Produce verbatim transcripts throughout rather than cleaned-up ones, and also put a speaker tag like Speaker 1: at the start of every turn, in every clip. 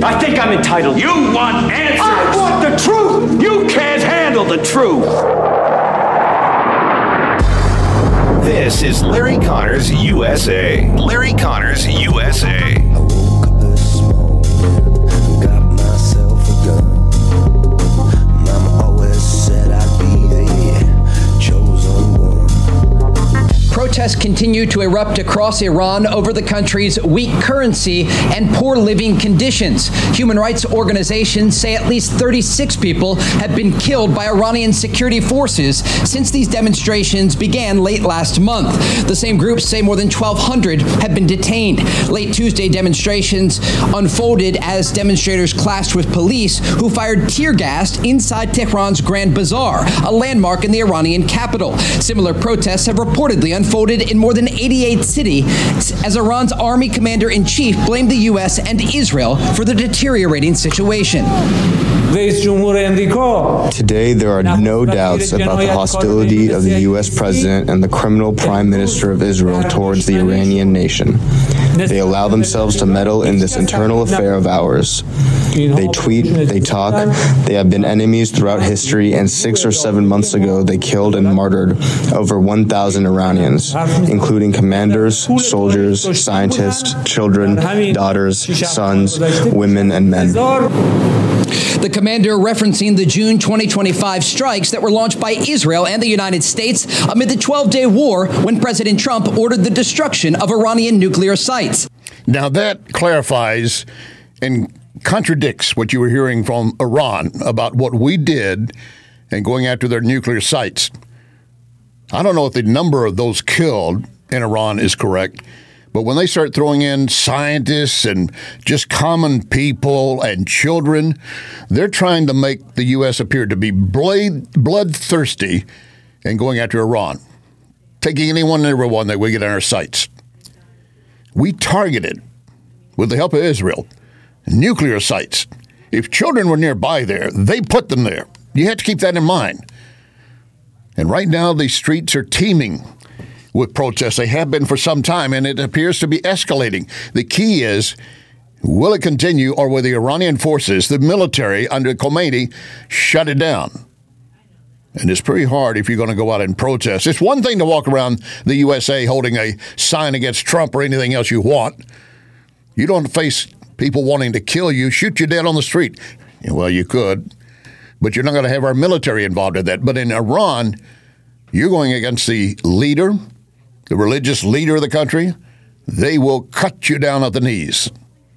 Speaker 1: I think I'm entitled.
Speaker 2: You want answers.
Speaker 1: I want the truth.
Speaker 2: You can't handle the truth.
Speaker 3: This is Larry Connors U S A. Larry Connors U S A.
Speaker 4: I woke up this morning, got myself a gun. Mama always said I'd be the chosen one.
Speaker 5: Protests continue to erupt across Iran over the country's weak currency and poor living conditions. Human rights organizations say at least thirty-six people have been killed by Iranian security forces since these demonstrations began late last month. The same groups say more than twelve hundred have been detained. Late Tuesday demonstrations unfolded as demonstrators clashed with police who fired tear gas inside Tehran's Grand Bazaar, a landmark in the Iranian capital. Similar protests have reportedly unfolded in more than eighty-eight cities as Iran's army commander-in-chief blamed the U S and Israel for the deteriorating situation.
Speaker 6: Today, there are no doubts about the hostility of the U S president and the criminal prime minister of Israel towards the Iranian nation. They allow themselves to meddle in this internal affair of ours. They tweet, they talk, they have been enemies throughout history, and six or seven months ago, they killed and martyred over one thousand Iranians, including commanders, soldiers, scientists, children, daughters, sons, women, and men.
Speaker 5: The commander referencing the June twenty twenty-five strikes that were launched by Israel and the United States amid the twelve-day war when President Trump ordered the destruction of Iranian nuclear sites.
Speaker 7: Now that clarifies and contradicts what you were hearing from Iran about what we did and going after their nuclear sites. I don't know if the number of those killed in Iran is correct, but when they start throwing in scientists and just common people and children, they're trying to make the U S appear to be blade, bloodthirsty and going after Iran, taking anyone and everyone that we get on our sites. We targeted, with the help of Israel, nuclear sites. If children were nearby there, they put them there. You have to keep that in mind. And right now, the streets are teeming with protests. They have been for some time, and it appears to be escalating. The key is, will it continue, or will the Iranian forces, the military under Khomeini, shut it down? And it's pretty hard if you're going to go out and protest. It's one thing to walk around the U S A holding a sign against Trump or anything else you want. You don't face people wanting to kill you, shoot you dead on the street. Well, you could, but you're not going to have our military involved in that. But in Iran, you're going against the leader, the religious leader of the country. They will cut you down at the knees.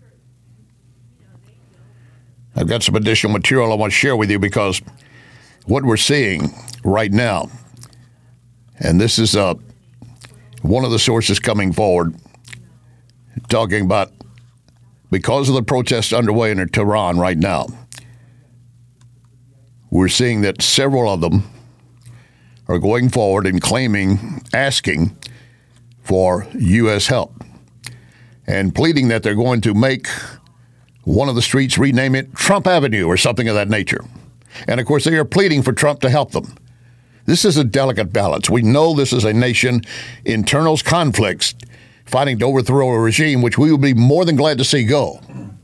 Speaker 7: I've got some additional material I want to share with you because what we're seeing right now, and this is uh, one of the sources coming forward, talking about because of the protests underway in Tehran right now, we're seeing that several of them are going forward and claiming, asking for U S help and pleading that they're going to make one of the streets, rename it Trump Avenue or something of that nature. And, of course, they are pleading for Trump to help them. This is a delicate balance. We know this is a nation, internal conflicts, fighting to overthrow a regime, which we would be more than glad to see go.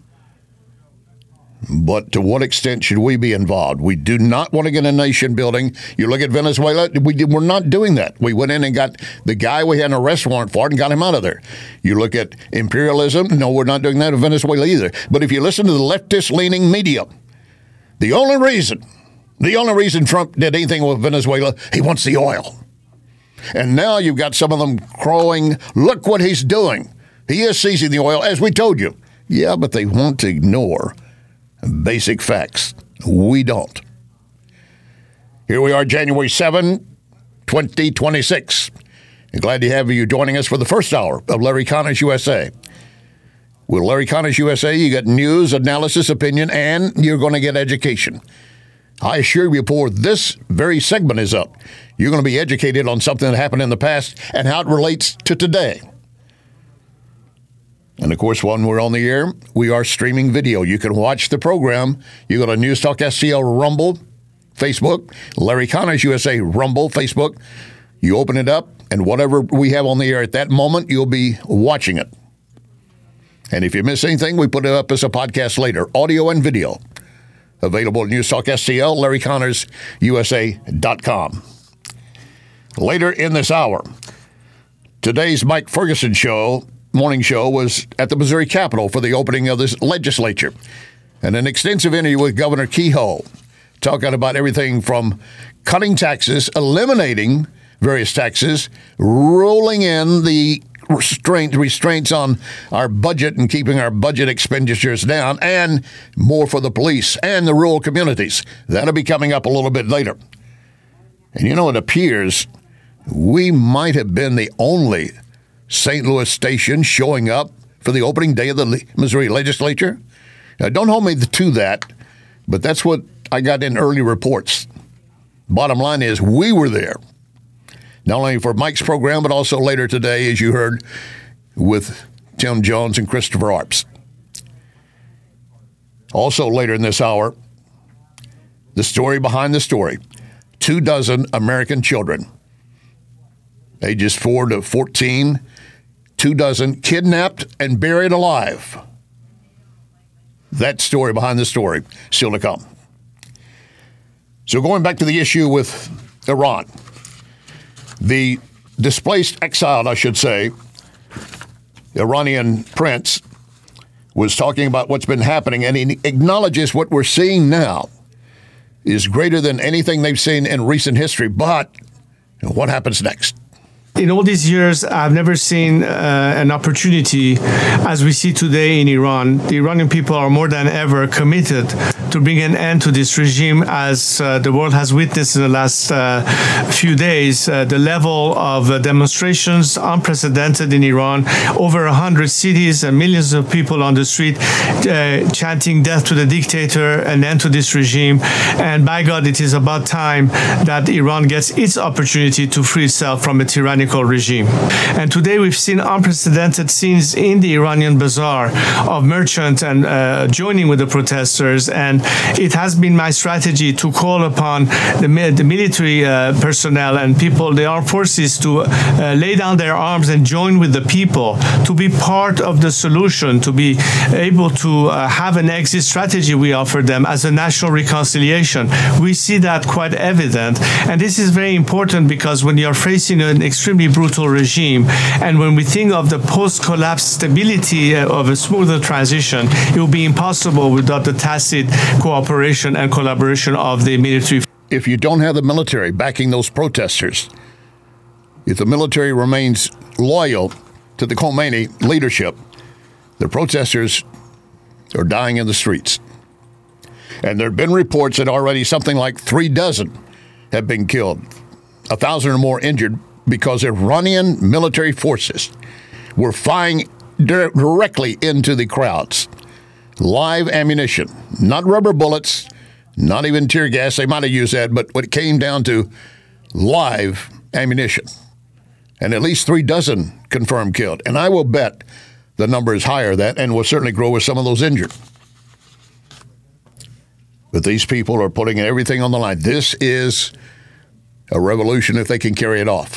Speaker 7: But to what extent should we be involved? We do not want to get a nation building. You look at Venezuela, we did, we're not doing that. We went in and got the guy we had an arrest warrant for and got him out of there. You look at imperialism, no, we're not doing that in Venezuela either. But if you listen to the leftist-leaning media, the only reason, the only reason Trump did anything with Venezuela, he wants the oil. And now you've got some of them crowing, look what he's doing. He is seizing the oil, as we told you. Yeah, but they want to ignore basic facts. We don't. Here we are, January seventh, twenty twenty-six. And glad to have you joining us for the first hour of Larry Connors U S A. With Larry Connors U S A, you get news, analysis, opinion, and you're going to get education. I assure you, before this very segment is up, you're going to be educated on something that happened in the past and how it relates to today. And, of course, when we're on the air, we are streaming video. You can watch the program. You go to News Talk S C L Rumble, Facebook, Larry Connors U S A Rumble, Facebook. You open it up, and whatever we have on the air at that moment, you'll be watching it. And if you miss anything, we put it up as a podcast later, audio and video. Available at Newstalk S C L, Larry Connors U S A dot com. Later in this hour, today's Mike Ferguson show, morning show, was at the Missouri Capitol for the opening of this legislature. And an extensive interview with Governor Kehoe, talking about everything from cutting taxes, eliminating various taxes, rolling in the restraint, restraints on our budget and keeping our budget expenditures down, and more for the police and the rural communities. That'll be coming up a little bit later. And you know, it appears we might have been the only Saint Louis station showing up for the opening day of the Missouri legislature. Now, don't hold me to that, but that's what I got in early reports. Bottom line is we were there. Not only for Mike's program, but also later today, as you heard, with Tim Jones and Christopher Arps. Also later in this hour, the story behind the story. Two dozen American children, ages four to fourteen, two dozen kidnapped and buried alive. That story behind the story, still to come. So going back to the issue with Iran. The displaced, exiled, I should say, Iranian prince was talking about what's been happening, and he acknowledges what we're seeing now is greater than anything they've seen in recent history. But what happens next?
Speaker 8: In all these years, I've never seen uh, an opportunity as we see today in Iran. The Iranian people are more than ever committed to bring an end to this regime, as uh, the world has witnessed in the last uh, few days. Uh, the level of uh, demonstrations, unprecedented in Iran, over one hundred cities and millions of people on the street uh, chanting death to the dictator, an end to this regime. And by God, it is about time that Iran gets its opportunity to free itself from a tyrannical regime. And today we've seen unprecedented scenes in the Iranian bazaar of merchants and uh, joining with the protesters. And it has been my strategy to call upon the, the military uh, personnel and people, the armed forces, to uh, lay down their arms and join with the people, to be part of the solution, to be able to uh, have an exit strategy we offer them as a national reconciliation. We see that quite evident. And this is very important because when you are facing an extremely brutal regime, and when we think of the post-collapse stability of a smoother transition, it will be impossible without the tacit cooperation and collaboration of the military.
Speaker 7: If you don't have the military backing those protesters, if the military remains loyal to the Khomeini leadership, the protesters are dying in the streets. And there have been reports that already something like three dozen have been killed, a thousand or more injured, because Iranian military forces were firing directly into the crowds. Live ammunition, not rubber bullets, not even tear gas. They might have used that, but when it came down to live ammunition, and at least three dozen confirmed killed. And I will bet the number is higher than that, and will certainly grow with some of those injured. But these people are putting everything on the line. This is a revolution if they can carry it off.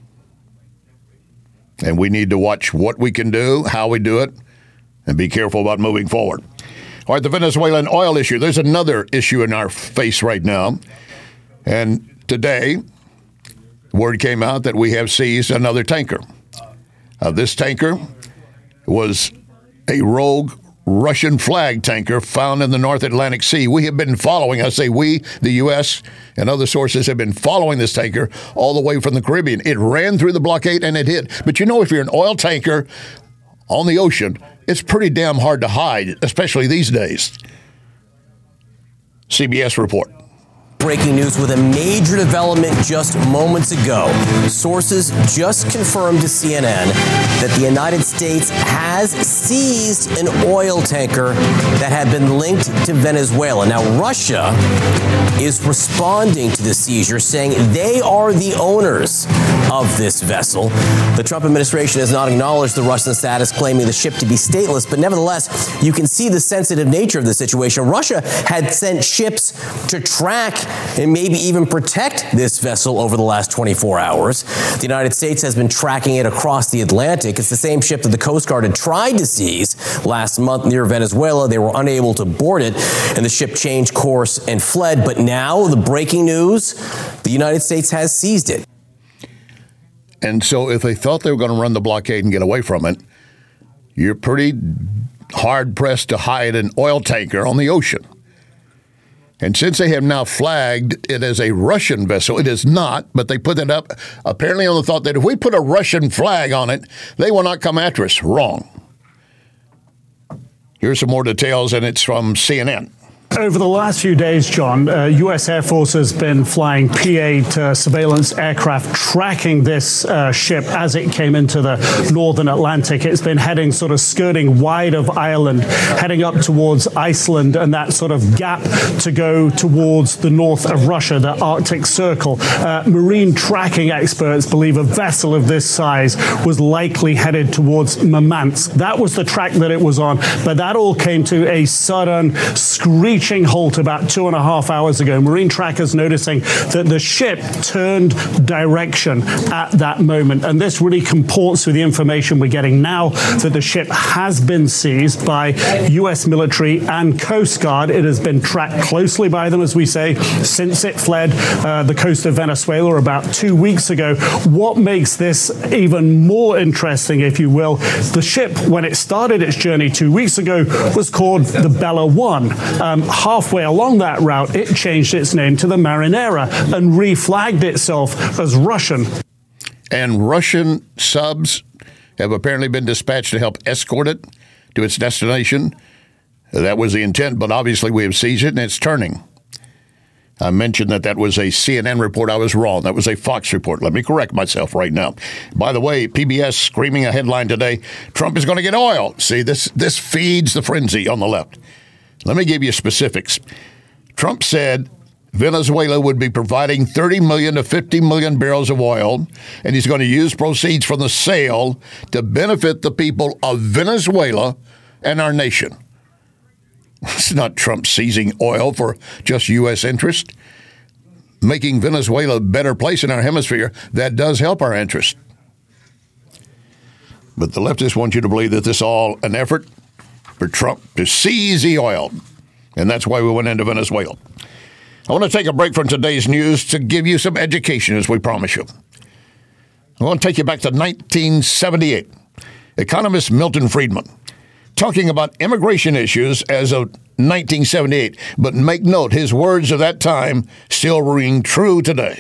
Speaker 7: And we need to watch what we can do, how we do it, and be careful about moving forward. All right, the Venezuelan oil issue. There's another issue in our face right now. And today, word came out that we have seized another tanker. Uh, this tanker was a rogue Russian flag tanker found in the North Atlantic Sea. We have been following, I say we, the U S and other sources have been following this tanker all the way from the Caribbean. It ran through the blockade and it hit. But you know, if you're an oil tanker on the ocean, it's pretty damn hard to hide, especially these days. C B S report.
Speaker 9: Breaking news with a major development just moments ago. Sources just confirmed to C N N that the United States has seized an oil tanker that had been linked to Venezuela. Now, Russia is responding to the seizure, saying they are the owners of this vessel. The Trump administration has not acknowledged the Russian status, claiming the ship to be stateless, but nevertheless, you can see the sensitive nature of the situation. Russia had sent ships to track and maybe even protect this vessel over the last twenty-four hours. The United States has been tracking it across the Atlantic. It's the same ship that the Coast Guard had tried to seize last month near Venezuela. They were unable to board it, and the ship changed course and fled. But now, the breaking news, the United States has seized it.
Speaker 7: And so if they thought they were going to run the blockade and get away from it, you're pretty hard-pressed to hide an oil tanker on the ocean. And since they have now flagged it as a Russian vessel, it is not, but they put it up apparently on the thought that if we put a Russian flag on it, they will not come after us. Wrong. Here's some more details, and it's from C N N.
Speaker 10: Over the last few days, John, uh, U S Air Force has been flying P eight uh, surveillance aircraft tracking this uh, ship as it came into the northern Atlantic. It's been heading sort of skirting wide of Ireland, heading up towards Iceland and that sort of gap to go towards the north of Russia, the Arctic Circle. Uh, marine tracking experts believe a vessel of this size was likely headed towards Murmansk. That was the track that it was on, but that all came to a sudden screeching halt about two and a half hours ago. Marine trackers noticing that the ship turned direction at that moment. And this really comports with the information we're getting now that the ship has been seized by U S military and Coast Guard. It has been tracked closely by them, as we say, since it fled uh, the coast of Venezuela about two weeks ago. What makes this even more interesting, if you will, the ship, when it started its journey two weeks ago, was called the Bella One. Um, halfway along that route, it changed its name to the Marinera and reflagged itself as Russian.
Speaker 7: And Russian subs have apparently been dispatched to help escort it to its destination. That was the intent, but obviously we have seized it and it's turning. I mentioned that that was a C N N report. I was wrong. That was a Fox report. Let me correct myself right now. By the way, P B S screaming a headline today, Trump is going to get oil. See, this this feeds the frenzy on the left. Let me give you specifics. Trump said Venezuela would be providing thirty million to fifty million barrels of oil, and he's going to use proceeds from the sale to benefit the people of Venezuela and our nation. It's not Trump seizing oil for just U S interest. Making Venezuela a better place in our hemisphere, that does help our interest. But the leftists want you to believe that this is all an effort for Trump to seize the oil. And that's why we went into Venezuela. I want to take a break from today's news to give you some education, as we promised you. I want to take you back to nineteen seventy-eight. Economist Milton Friedman talking about immigration issues as of nineteen seventy-eight. But make note, his words of that time still ring true today.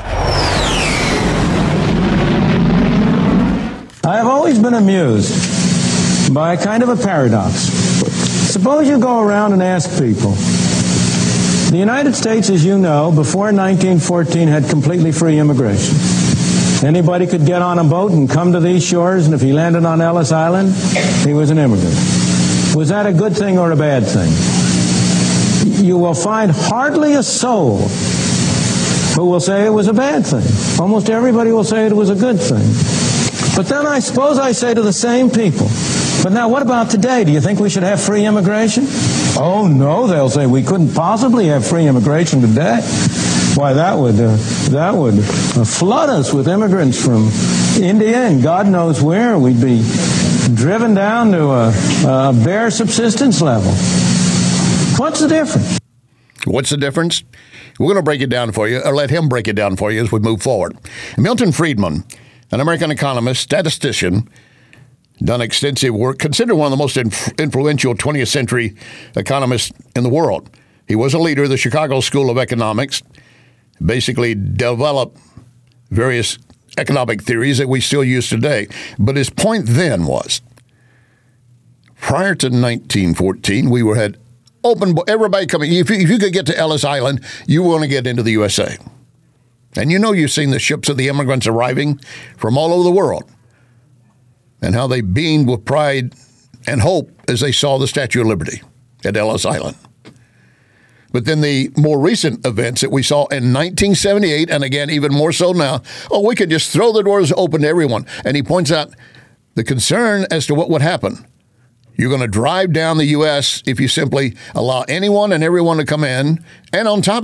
Speaker 11: I have always been amused by a kind of a paradox. Suppose you go around and ask people. The United States, as you know, before nineteen fourteen had completely free immigration. Anybody could get on a boat and come to these shores, and if he landed on Ellis Island, he was an immigrant. Was that a good thing or a bad thing? You will find hardly a soul who will say it was a bad thing. Almost everybody will say it was a good thing. But then I suppose I say to the same people, but now what about today? Do you think we should have free immigration? Oh, no, they'll say, we couldn't possibly have free immigration today. Why, that would uh, that would uh, flood us with immigrants from India and God knows where. We'd be driven down to a, a bare subsistence level. What's the difference?
Speaker 7: What's the difference? We're going to break it down for you, or let him break it down for you as we move forward. Milton Friedman, an American economist, statistician, done extensive work, considered one of the most inf- influential twentieth century economists in the world. He was a leader of the Chicago School of Economics, basically developed various economic theories that we still use today. But his point then was, prior to nineteen fourteen, we were had open, everybody coming. If you, if you could get to Ellis Island, you want to get into the U S A. And you know you've seen the ships of the immigrants arriving from all over the world and how they beamed with pride and hope as they saw the Statue of Liberty at Ellis Island. But then the more recent events that we saw in nineteen seventy-eight, and again, even more so now, oh, we could just throw the doors open to everyone. And he points out the concern as to what would happen. You're going to drive down the U S if you simply allow anyone and everyone to come in. And on top of that,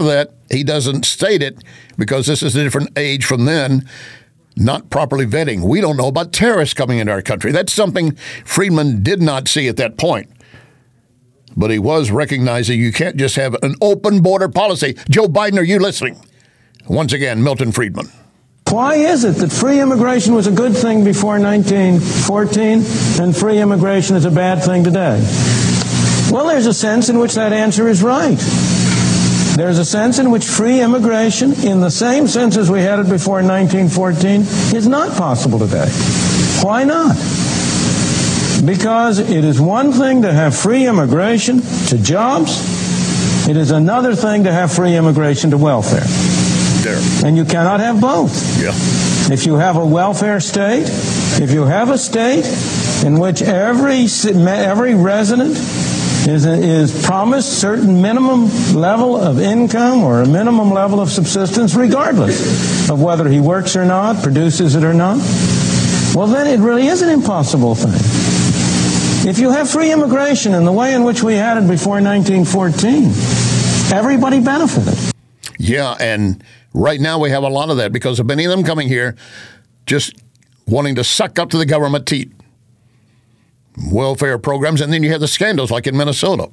Speaker 7: he doesn't state it because this is a different age from then. Not properly vetting. We don't know about terrorists coming into our country. That's something Friedman did not see at that point. But he was recognizing you can't just have an open border policy. Joe Biden, are you listening? Once again, Milton Friedman.
Speaker 11: Why is it that free immigration was a good thing before nineteen fourteen and free immigration is a bad thing today? Well, there's a sense in which that answer is right. There's a sense in which free immigration, in the same sense as we had it before nineteen fourteen, is not possible today. Why not? Because it is one thing to have free immigration to jobs. It is another thing to have free immigration to welfare.
Speaker 7: There.
Speaker 11: And you cannot have both.
Speaker 7: Yeah.
Speaker 11: If you have a welfare state, if you have a state in which every every resident is is promised certain minimum level of income or a minimum level of subsistence, regardless of whether he works or not, produces it or not, well, then it really is an impossible thing. If you have free immigration in the way in which we had it before nineteen fourteen, everybody benefited.
Speaker 7: Yeah, and right now we have a lot of that because of many of them coming here just wanting to suck up to the government teat. Welfare programs, and then you have the scandals like in Minnesota.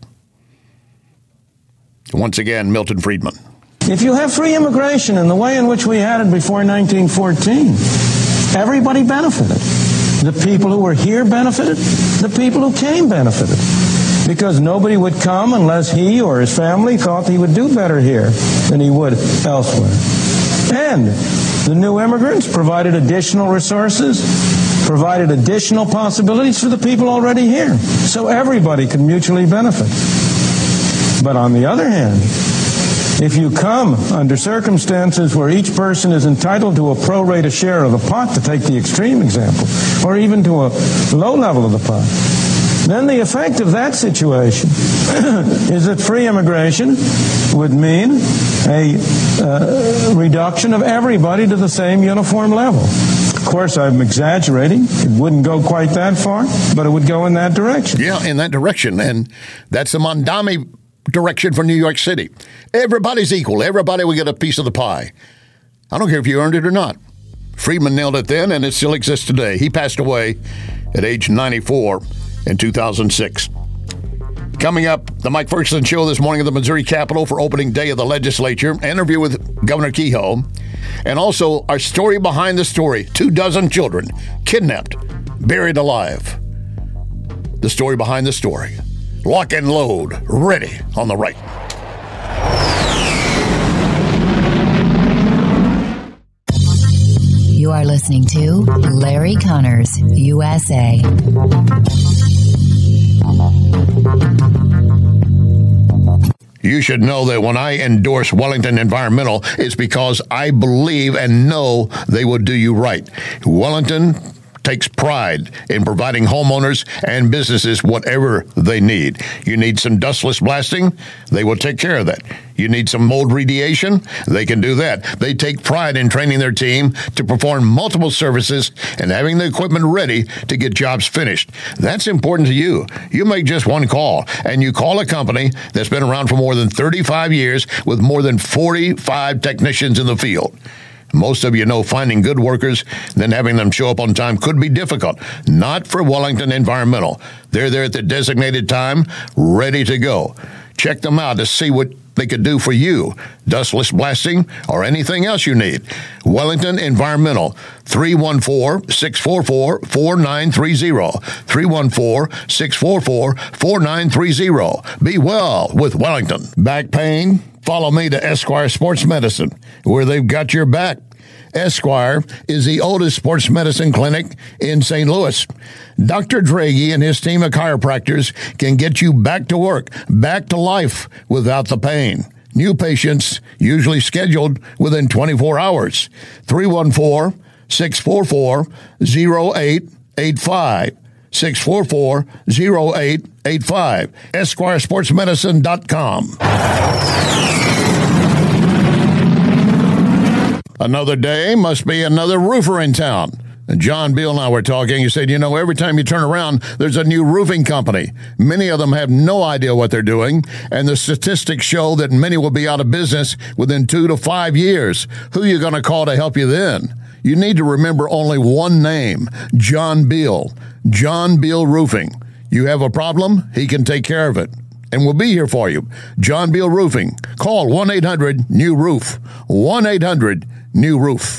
Speaker 7: Once again, Milton Friedman.
Speaker 11: If you have free immigration in the way in which we had it before nineteen fourteen, everybody benefited. The people who were here benefited. The people who came benefited. Because nobody would come unless he or his family thought he would do better here than he would elsewhere. And the new immigrants provided additional resources, provided additional possibilities for the people already here. So everybody could mutually benefit. But on the other hand, if you come under circumstances where each person is entitled to a pro rata share of the pot, to take the extreme example, or even to a low level of the pot, then the effect of that situation is that free immigration would mean a uh, reduction of everybody to the same uniform level. Of course, I'm exaggerating. It wouldn't go quite that far, but it would go in that direction.
Speaker 7: Yeah, in that direction. And that's the Mondami direction for New York City. Everybody's equal. Everybody will get a piece of the pie. I don't care if you earned it or not. Friedman nailed it then, and it still exists today. He passed away at age ninety-four in two thousand six. Coming up, the Mike Ferguson Show this morning at the Missouri Capitol for opening day of the legislature. Interview with Governor Kehoe. And also our story behind the story. Two dozen children kidnapped, buried alive. The story behind the story. Lock and load, ready on the right.
Speaker 12: You are listening to Larry Connors, U S A.
Speaker 7: You should know that when I endorse Wellington Environmental, it's because I believe and know they will do you right. Wellington takes pride in providing homeowners and businesses whatever they need. You need some dustless blasting? They will take care of that. You need some mold remediation? They can do that. They take pride in training their team to perform multiple services and having the equipment ready to get jobs finished. That's important to you. You make just one call, and you call a company that's been around for more than thirty-five years with more than forty-five technicians in the field. Most of you know finding good workers, then having them show up on time could be difficult. Not for Wellington Environmental. They're there at the designated time, ready to go. Check them out to see what they could do for you. Dustless blasting or anything else you need. Wellington Environmental, three one four, six four four, four nine three zero. three one four, six four four, four nine three zero. Be well with Wellington. Back pain? Follow me to Esquire Sports Medicine, where they've got your back. Esquire is the oldest sports medicine clinic in Saint Louis. Doctor Draghi and his team of chiropractors can get you back to work, back to life without the pain. New patients usually scheduled within twenty-four hours. three one four, six four four, zero eight eight five. six four four, zero eight eight five. Esquire Sports Medicine dot com. Another day must be another roofer in town. And John Beal and I were talking. He said, you know, every time you turn around, there's a new roofing company. Many of them have no idea what they're doing, and the statistics show that many will be out of business within two to five years. Who are you going to call to help you then? You need to remember only one name, John Beal. John Beal Roofing. You have a problem, he can take care of it. And we'll be here for you. John Beal Roofing. Call one eight hundred new roof. one eight hundred new roof.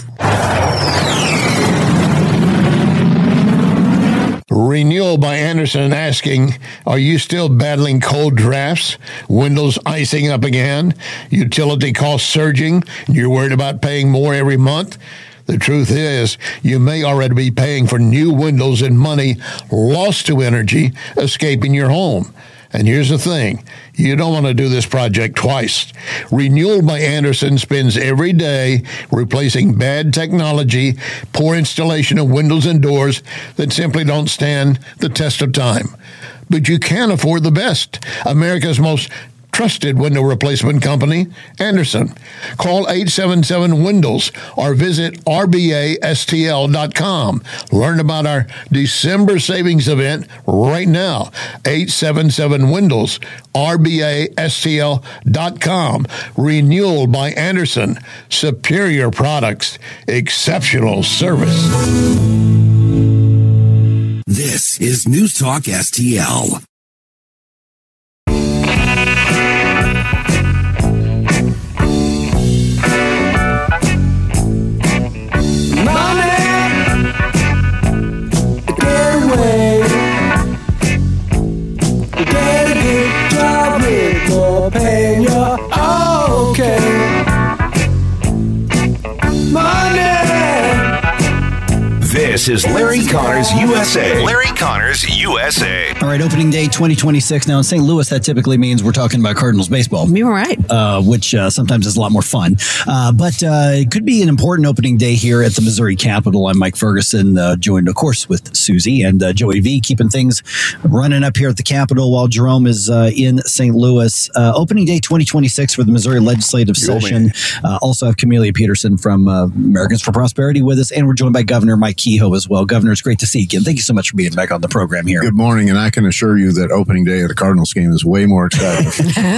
Speaker 7: Renewal by Andersen asking, are you still battling cold drafts? Windows icing up again? Utility costs surging? You're worried about paying more every month? The truth is, you may already be paying for new windows and money lost to energy escaping your home. And here's the thing, you don't want to do this project twice. Renewal by Andersen spends every day replacing bad technology, poor installation of windows and doors that simply don't stand the test of time. But you can afford the best, America's most trusted window replacement company, Andersen. Call eight seven seven Windows or visit R B A S T L dot com. Learn about our December savings event right now. eight seven seven Windows, R B A S T L dot com. Renewal by Andersen. Superior products, exceptional service.
Speaker 13: This is News Talk S T L.
Speaker 4: Paying your okay. Money.
Speaker 3: This is Larry Connors U S A. Larry Connors U S A.
Speaker 14: All right, opening day twenty twenty-six. Now in Saint Louis, that typically means we're talking about Cardinals baseball.
Speaker 15: You're right.
Speaker 14: Uh, which uh, sometimes is a lot more fun. Uh, but uh, it could be an important opening day here at the Missouri Capitol. I'm Mike Ferguson, uh, joined, of course, with Susie and uh, Joey V, keeping things running up here at the Capitol while Jerome is uh, in Saint Louis. Uh, opening day twenty twenty-six for the Missouri legislative session. Uh, also have Camelia Peterson from uh, Americans for Prosperity with us, and we're joined by Governor Mike Kehoe as well. Governor, it's great to see you again. Thank you so much for being back on the program here.
Speaker 16: Good morning, and I can assure you that opening day at a Cardinals game is way more exciting.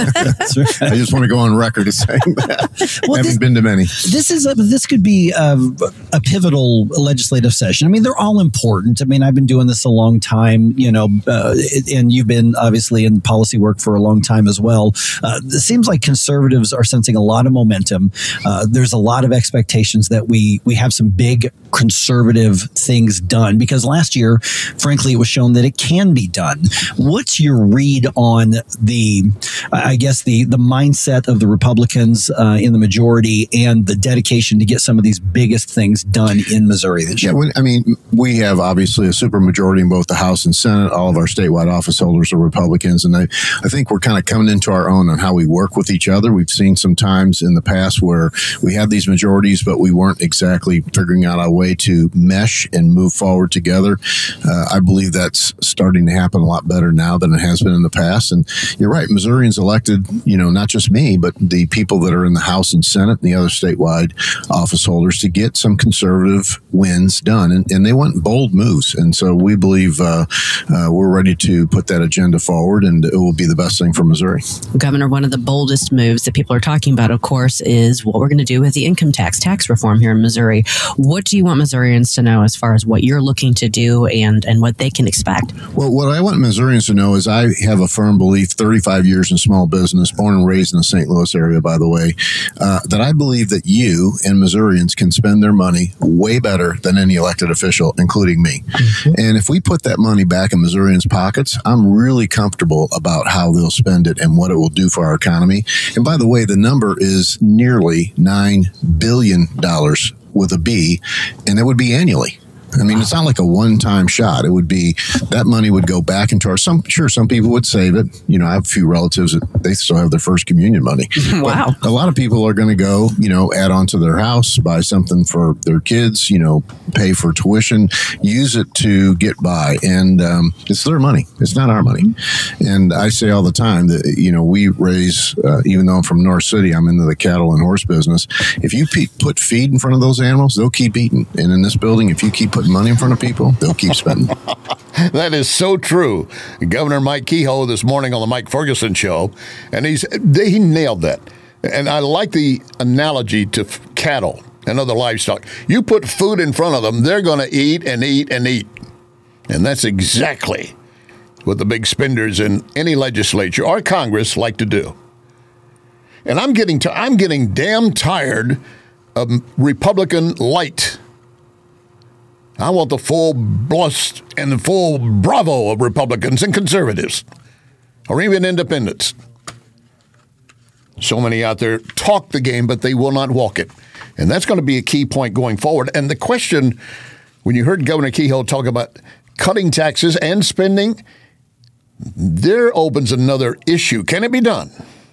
Speaker 16: I just want to go on record as saying that. Well, I haven't this, been to many.
Speaker 14: This is a, this could be a, a pivotal legislative session. I mean, they're all important. I mean, I've been doing this a long time, you know, uh, and you've been obviously in policy work for a long time as well. Uh, it seems like conservatives are sensing a lot of momentum. Uh, there's a lot of expectations that we we have some big conservative things done, because last year, frankly, it was shown that it can be done. What's your read on the, I guess, the the mindset of the Republicans uh, in the majority and the dedication to get some of these biggest things done in Missouri this year?
Speaker 16: Yeah, I mean, we have obviously a supermajority in both the House and Senate. All of our statewide office holders are Republicans, and I, I think we're kind of coming into our own on how we work with each other. We've seen some times in the past where we had these majorities, but we weren't exactly figuring out a way to mesh and move forward together. Uh, I believe that's starting to happen a lot better now than it has been in the past. And you're right, Missourians elected, you know, not just me, but the people that are in the House and Senate and the other statewide office holders to get some conservative wins done. And, and they want bold moves. And so we believe uh, uh, we're ready to put that agenda forward, and it will be the best thing for Missouri.
Speaker 15: Governor, one of the boldest moves that people are talking about, of course, is what we're going to do with the income tax, tax reform here in Missouri. What do you want Missourians to know as far as what you're looking to do and, and what they can expect?
Speaker 16: Well, what I want Missourians to know is I have a firm belief, thirty-five years in small business, born and raised in the Saint Louis area, by the way, uh, that I believe that you and Missourians can spend their money way better than any elected official, including me. Mm-hmm. And if we put that money back in Missourians' pockets, I'm really comfortable about how they'll spend it and what it will do for our economy. And by the way, the number is nearly nine billion dollars with a B, and it would be annually. I mean, it's not like a one-time shot. It would be, that money would go back into our, some, sure, some people would save it. You know, I have a few relatives that they still have their first communion money.
Speaker 15: Wow.
Speaker 16: But a lot of people are going to go, you know, add on to their house, buy something for their kids, you know, pay for tuition, use it to get by. And um, it's their money. It's not our money. And I say all the time that, you know, we raise, uh, even though I'm from North City, I'm into the cattle and horse business. If you pe- put feed in front of those animals, they'll keep eating. And in this building, if you keep putting money in front of people, they'll keep spending.
Speaker 7: That is so true. Governor Mike Kehoe this morning on the Mike Ferguson Show, and he's he nailed that. And I like the analogy to f- cattle and other livestock. You put food in front of them, they're going to eat and eat and eat. And that's exactly what the big spenders in any legislature or Congress like to do. And I'm getting to, I'm getting damn tired of Republican light. I want the full blust and the full bravo of Republicans and conservatives, or even independents. So many out there talk the game, but they will not walk it. And that's going to be a key point going forward. And the question, when you heard Governor Kehoe talk about cutting taxes and spending, there opens another issue. Can it be done?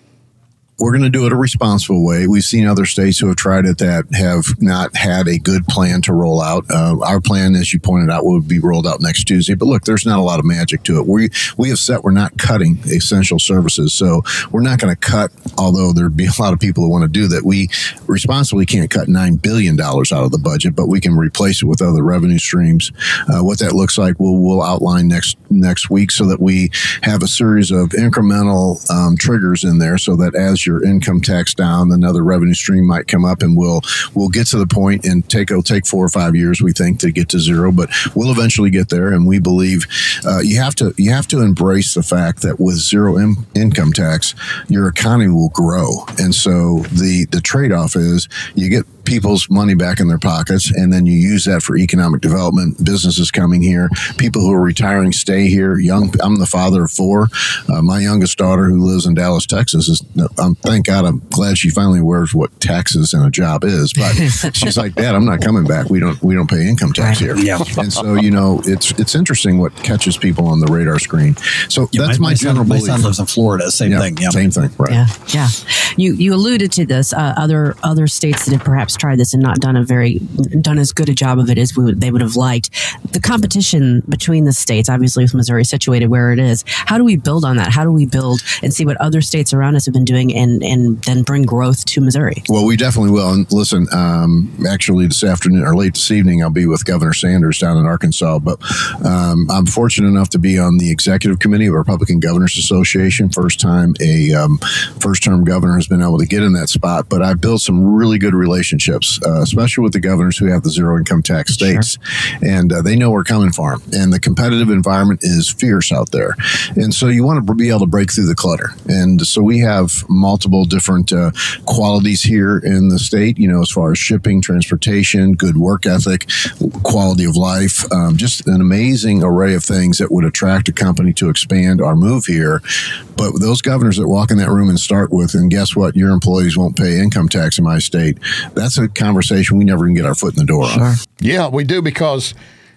Speaker 16: We're going to do it a responsible way. We've seen other states who have tried it that have not had a good plan to roll out. Uh, our plan, as you pointed out, will be rolled out next Tuesday. But look, there's not a lot of magic to it. We we have said we're not cutting essential services. So we're not going to cut, although there'd be a lot of people who want to do that. We responsibly can't cut nine billion dollars out of the budget, but we can replace it with other revenue streams. Uh, what that looks like, we'll, we'll outline next next week so that we have a series of incremental um, triggers in there so that as your income tax down, another revenue stream might come up, and we'll we'll get to the point and take it'll take four or five years, we think, to get to zero, but we'll eventually get there. And we believe uh, you have to you have to embrace the fact that with zero in, income tax, your economy will grow. And so the the trade off is you get people's money back in their pockets, and then you use that for economic development. Businesses coming here, people who are retiring stay here. Young, I'm the father of four. Uh, my youngest daughter, who lives in Dallas, Texas, is. Um, thank God, I'm glad she finally aware what taxes and a job is. But she's like, Dad, I'm not coming back. We don't we don't pay income tax here.
Speaker 14: Yeah.
Speaker 16: And so you know, it's it's interesting what catches people on the radar screen. So
Speaker 14: Yeah,
Speaker 16: that's
Speaker 14: my,
Speaker 16: my,
Speaker 14: my son,
Speaker 16: general
Speaker 14: my
Speaker 16: belief.
Speaker 14: son lives in Florida. Same
Speaker 16: Yeah,
Speaker 14: thing. Yeah.
Speaker 16: Same thing. Right.
Speaker 15: Yeah, yeah. You you alluded to this. Uh, other other states that have perhaps tried this and not done a very done as good a job of it as we would, they would have liked. The competition between the states, obviously with Missouri situated where it is, how do we build on that? How do we build and see what other states around us have been doing, and and then bring growth to Missouri?
Speaker 16: Well, we definitely will. And listen, um, actually this afternoon or late this evening, I'll be with Governor Sanders down in Arkansas. But um, I'm fortunate enough to be on the executive committee of Republican Governors Association. First time a um, first term governor has been able to get in that spot. But I've built some really good relationships, uh, especially with the governors who have the zero income tax states. Sure. And uh, they know we're coming for them. And the competitive environment is fierce out there. And so you want to be able to break through the clutter. And so we have multiple different uh, qualities here in the state, you know, as far as shipping, transportation, good work ethic, quality of life, um, just an amazing array of things that would attract a company to expand or move here. But those governors that walk in that room and start with, and guess what, your employees won't pay income tax in my state, that's a conversation we never can get our foot in the door
Speaker 15: Sure.
Speaker 16: on.
Speaker 7: Yeah, we do, because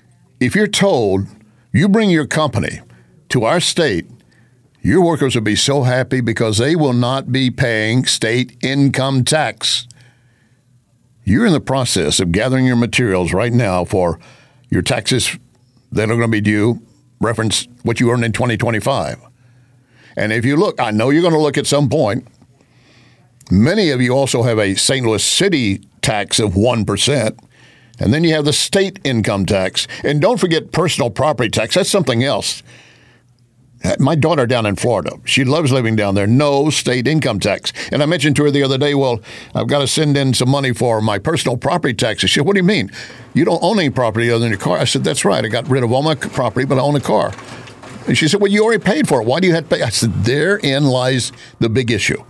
Speaker 7: if you're told you bring your company to our state, your workers will be so happy because they will not be paying state income tax. You're in the process of gathering your materials right now for your taxes that are going to be due, reference what you earned in twenty twenty-five. And if you look, I know you're going to look at some point, many of you also have a Saint Louis City tax of one percent, and then you have the state income tax. And don't forget personal property tax. That's something else. My daughter down in Florida, she loves living down there, no state income tax. And I mentioned to her the other day, well, I've got to send in some money for my personal property taxes. She said, what do you mean? You don't own any property other than your car? I said, that's right. I got rid of all my property, but I own a car. And she said, well, you already paid for it. Why do you have to pay? I said, therein lies the big issue.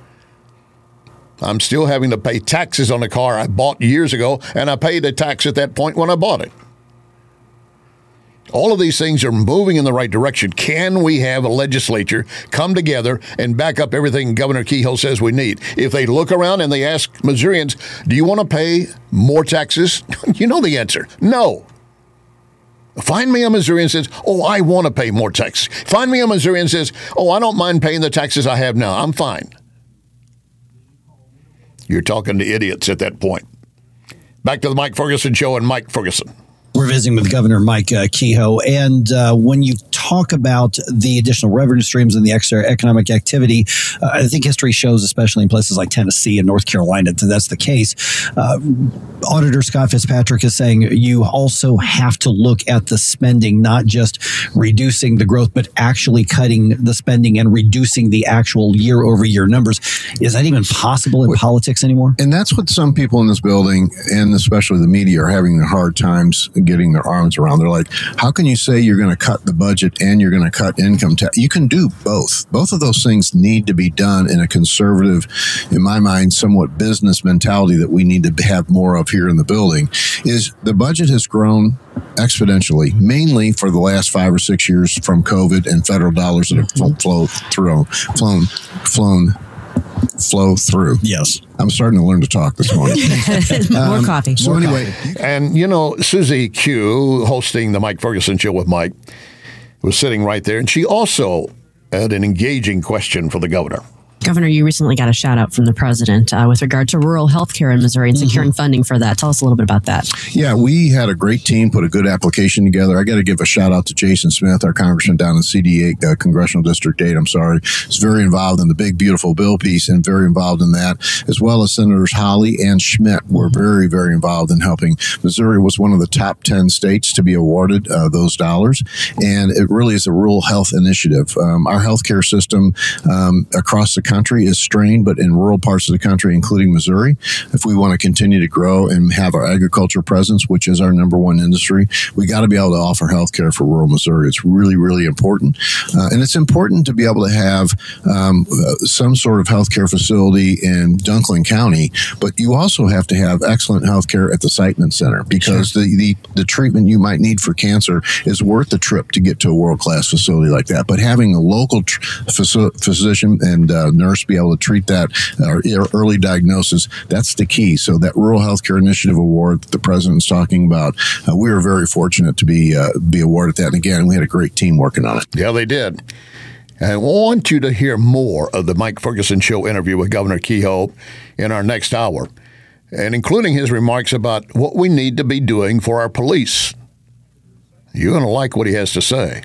Speaker 7: I'm still having to pay taxes on a car I bought years ago, and I paid a tax at that point when I bought it. All of these things are moving in the right direction. Can we have a legislature come together and back up everything Governor Kehoe says we need? If they look around and they ask Missourians, do you want to pay more taxes? You know the answer. No. Find me a Missourian who says, oh, I want to pay more taxes. Find me a Missourian who says, oh, I don't mind paying the taxes I have now. I'm fine. You're talking to idiots at that point. Back to the Mike Ferguson Show and Mike Ferguson.
Speaker 14: We're visiting with Governor Mike uh, Kehoe. And uh, when you talk talk about the additional revenue streams and the extra economic activity, uh, I think history shows, especially in places like Tennessee and North Carolina, that that's the case. Uh, Auditor Scott Fitzpatrick is saying you also have to look at the spending, not just reducing the growth, but actually cutting the spending and reducing the actual year over year numbers. Is that even possible in politics anymore?
Speaker 16: And that's what some people in this building, and especially the media, are having hard times getting their arms around. They're like, how can you say you're going to cut the budget and you're going to cut income tax? You can do both. Both of those things need to be done in a conservative, in my mind, somewhat business mentality that we need to have more of here in the building. Is the budget has grown exponentially, mainly for the last five or six years from COVID and federal dollars that have fl- flowed through, flown, flown, flow through.
Speaker 14: Yes.
Speaker 16: I'm starting to learn to talk this morning.
Speaker 15: More
Speaker 16: um,
Speaker 15: coffee.
Speaker 16: So
Speaker 15: More
Speaker 16: anyway,
Speaker 15: coffee.
Speaker 7: And, you know, Susie Q, hosting the Mike Ferguson Show with Mike, was sitting right there, and she also had an engaging question for the governor.
Speaker 15: Governor, you recently got a shout out from the president uh, with regard to rural health care in Missouri and securing mm-hmm. funding for that. Tell us a little bit about that.
Speaker 16: Yeah, we had a great team, put a good application together. I got to give a shout out to Jason Smith, our congressman down in C D eight, uh, Congressional District eight, I'm sorry. He's very involved in the big, beautiful bill piece and very involved in that, as well as Senators Hawley and Schmidt were very, very involved in helping. Missouri was one of the top ten states to be awarded uh, those dollars, and it really is a rural health initiative. Um, our healthcare system um, across the country is strained, but in rural parts of the country, including Missouri, if we want to continue to grow and have our agriculture presence, which is our number one industry, we got to be able to offer health care for rural Missouri. It's really, really important. Uh, and it's important to be able to have um, uh, some sort of healthcare facility in Dunklin County, but you also have to have excellent healthcare at the Siteman Center, because sure. the, the, the treatment you might need for cancer is worth the trip to get to a world-class facility like that. But having a local tr- phys- physician and uh, nurse be able to treat that uh, early diagnosis, that's the key. So that Rural Healthcare Initiative Award that the president's talking about, uh, we were very fortunate to be uh, be awarded that. And again, we had a great team working on it.
Speaker 7: Yeah, they did. I want you to hear more of the Mike Ferguson Show interview with Governor Kehoe in our next hour, and including his remarks about what we need to be doing for our police. You're going to like what he has to say.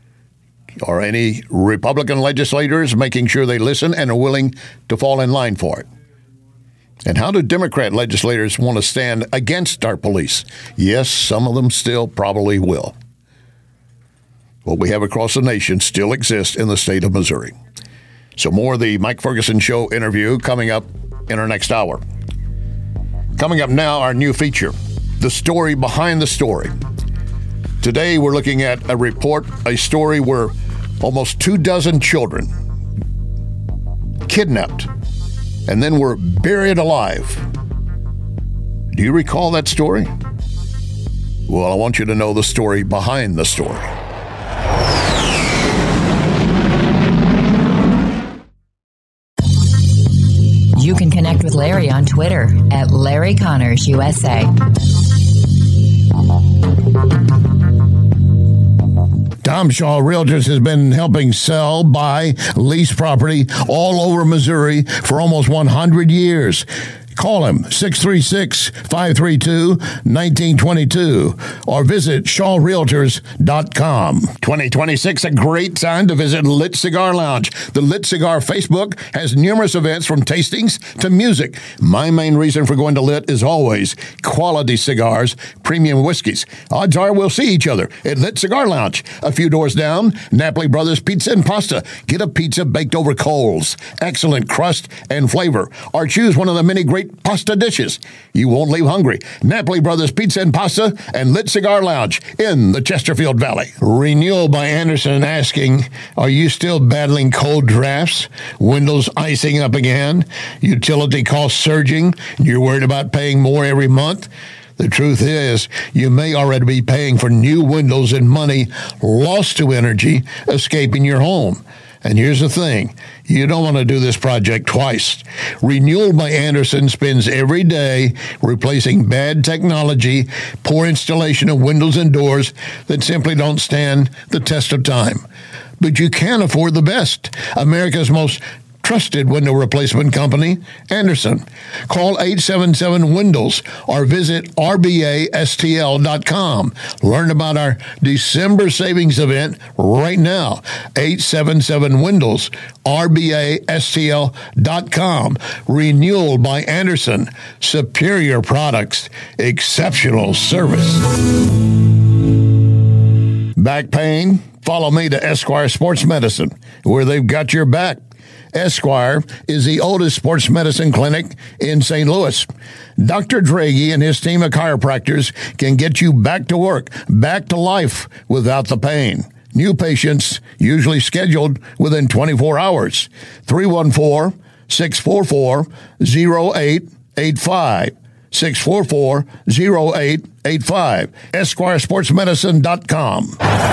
Speaker 7: Are any Republican legislators making sure they listen and are willing to fall in line for it? And how do Democrat legislators want to stand against our police? Yes, some of them still probably will. What we have across the nation still exists in the state of Missouri. So more of the Mike Ferguson Show interview coming up in our next hour. Coming up now, our new feature, The Story Behind the Story. Today, we're looking at a report, a story where almost two dozen children kidnapped and then were buried alive. Do you recall that story? Well, I want you to know the story behind the story.
Speaker 12: You can connect with Larry on Twitter at Larry Connors U S A.
Speaker 7: Tom Shaw Realtors has been helping sell, buy, lease property all over Missouri for almost one hundred years. Call him, six three six, five three two, one nine two two, or visit shaw realtors dot com. twenty twenty-six, a great time to visit Lit Cigar Lounge. The Lit Cigar Facebook has numerous events from tastings to music. My main reason for going to Lit is always quality cigars, premium whiskeys. Odds are we'll see each other at Lit Cigar Lounge. A few doors down, Napoli Brothers Pizza and Pasta. Get a pizza baked over coals. Excellent crust and flavor. Or choose one of the many great pasta dishes. You won't leave hungry. Napoli Brothers Pizza and Pasta and Lit Cigar Lounge in the Chesterfield Valley. Renewal by Anderson asking, are you still battling cold drafts? Windows icing up again? Utility costs surging? You're worried about paying more every month? The truth is, you may already be paying for new windows and money lost to energy escaping your home. And here's the thing, you don't want to do this project twice. Renewal by Anderson spends every day replacing bad technology, poor installation of windows and doors that simply don't stand the test of time. But you can afford the best, America's most trusted window replacement company, Anderson. Call eight seven seven Windows or visit R B A S T L dot com. Learn about our December savings event right now. eight seven seven Windows, R B A S T L dot com. Renewal by Anderson. Superior products, exceptional service. Back pain? Follow me to Esquire Sports Medicine, where they've got your back. Esquire is the oldest sports medicine clinic in Saint Louis. Doctor Draghi and his team of chiropractors can get you back to work, back to life without the pain. New patients usually scheduled within twenty-four hours. three one four, six four four, zero eight eight five. six four four, zero eight eight five. Esquire Sports Medicine dot com.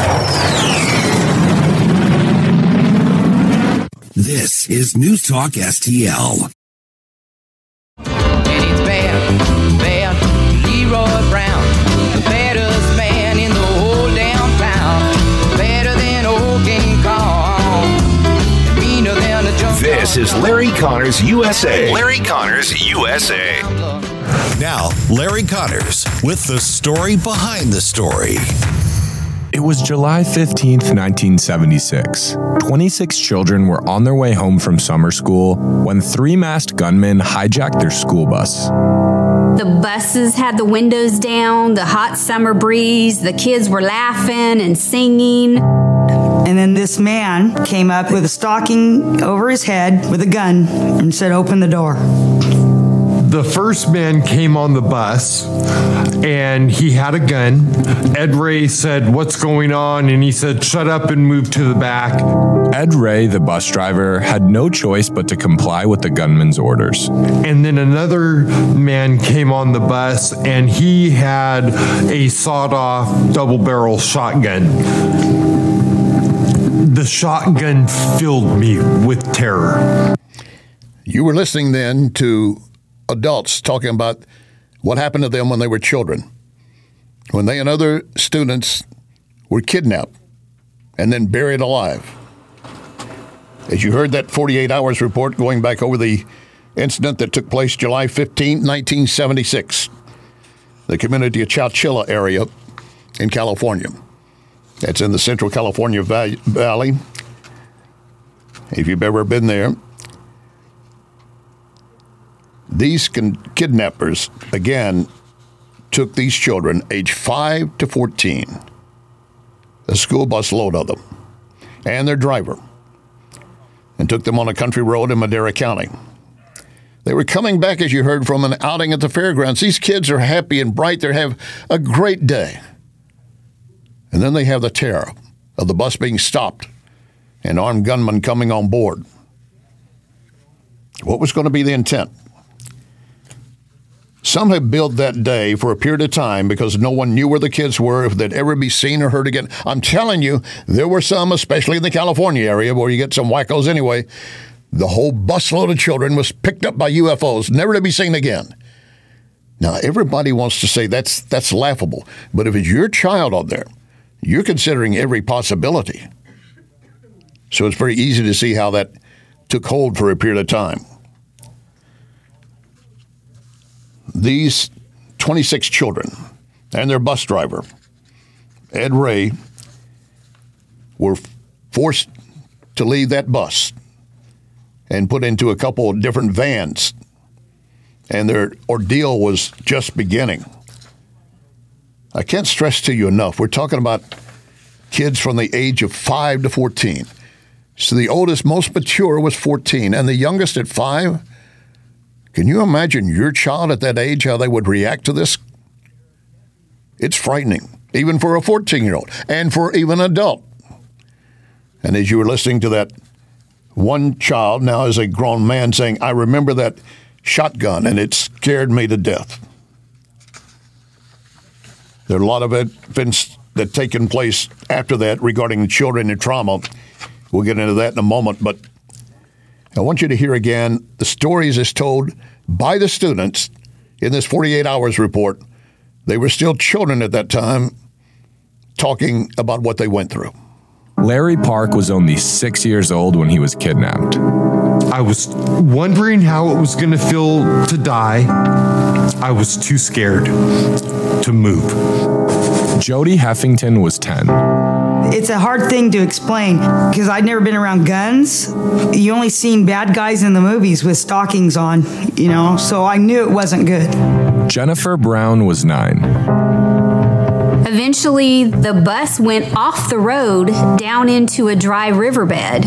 Speaker 13: This is News Talk S T L.
Speaker 17: And it's bad, bad, Leroy Brown, the baddest man in the whole damn town. Better than old King Kong, meaner than a junk.
Speaker 3: This is Larry Connors U S A. Larry Connors U S A.
Speaker 18: Now, Larry Connors with the story behind the story.
Speaker 19: It was July fifteenth, nineteen seventy-six. twenty-six children were on their way home from summer school when three masked gunmen hijacked their school bus.
Speaker 20: The buses had the windows down, the hot summer breeze, the kids were laughing and singing.
Speaker 21: And then this man came up with a stocking over his head with a gun and said, "Open the door."
Speaker 22: The first man came on the bus and he had a gun. Ed Ray said, "What's going on?" And he said, "Shut up and move to the back."
Speaker 19: Ed Ray, the bus driver, had no choice but to comply with the gunman's orders.
Speaker 22: And then another man came on the bus and he had a sawed-off double-barrel shotgun. The shotgun filled me with terror.
Speaker 7: You were listening then to adults talking about what happened to them when they were children, when they and other students were kidnapped and then buried alive. As you heard that forty-eight hours report going back over the incident that took place July fifteenth, nineteen seventy-six, the community of Chowchilla area in California. That's in the Central California Valley. If you've ever been there, these con- kidnappers, again, took these children, age five to fourteen, a school bus load of them, and their driver, and took them on a country road in Madera County. They were coming back, as you heard, from an outing at the fairgrounds. These kids are happy and bright. They have a great day. And then they have the terror of the bus being stopped and armed gunmen coming on board. What was going to be the intent? Some had billed that day for a period of time because no one knew where the kids were, if they'd ever be seen or heard again. I'm telling you, there were some, especially in the California area, where you get some wackos anyway. The whole busload of children was picked up by U F Os, never to be seen again. Now, everybody wants to say that's that's laughable. But if it's your child out there, you're considering every possibility. So it's very easy to see how that took hold for a period of time. These twenty-six children and their bus driver, Ed Ray, were forced to leave that bus and put into a couple of different vans, and their ordeal was just beginning. I can't stress to you enough, we're talking about kids from the age of five to fourteen. So the oldest, most mature was fourteen, and the youngest at five. Can you imagine your child at that age, how they would react to this? It's frightening, even for a fourteen-year-old and for even an adult. And as you were listening to that one child, now as a grown man, saying, "I remember that shotgun and it scared me to death." There are a lot of events that have taken place after that regarding children and trauma. We'll get into that in a moment, but I want you to hear again the stories as told by the students in this forty-eight hours report. They were still children at that time, talking about what they went through.
Speaker 19: Larry Park was only six years old when he was kidnapped.
Speaker 22: I was wondering how it was going to feel to die. I was too scared to move.
Speaker 19: Jody Heffington was ten.
Speaker 21: It's a hard thing to explain because I'd never been around guns. You only seen bad guys in the movies with stockings on, you know, so I knew it wasn't good.
Speaker 19: Jennifer Brown was nine.
Speaker 20: Eventually, the bus went off the road down into a dry riverbed.